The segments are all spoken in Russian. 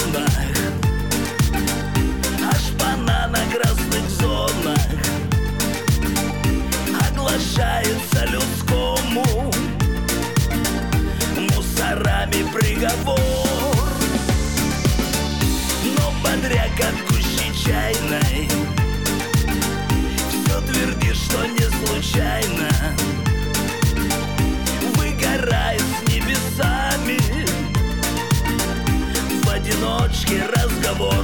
газонах, а шпана на красных зонах оглашается людскому мусорами приговор. Но бодряк от гущи чайной все твердит, что не случайно выгорает с небесами в одиночке разговор.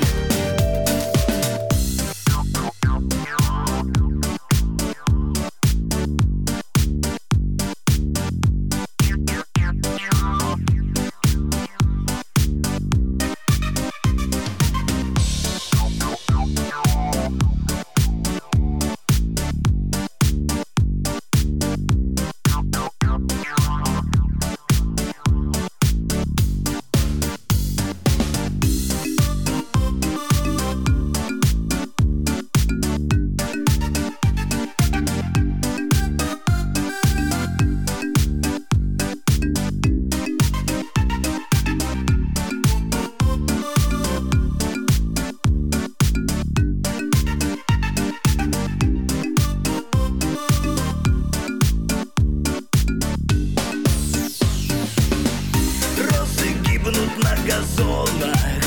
На газонах,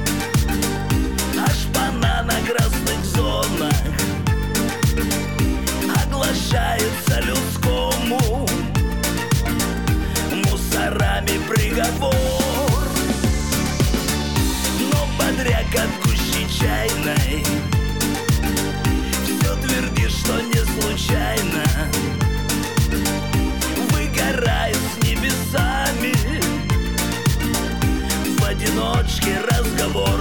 а шпана на красных зонах оглашается людскому мусорами приговор. Но бодряк от гущи чайной все твердит, что не случайно выгорает с небесами в одиночке разговор.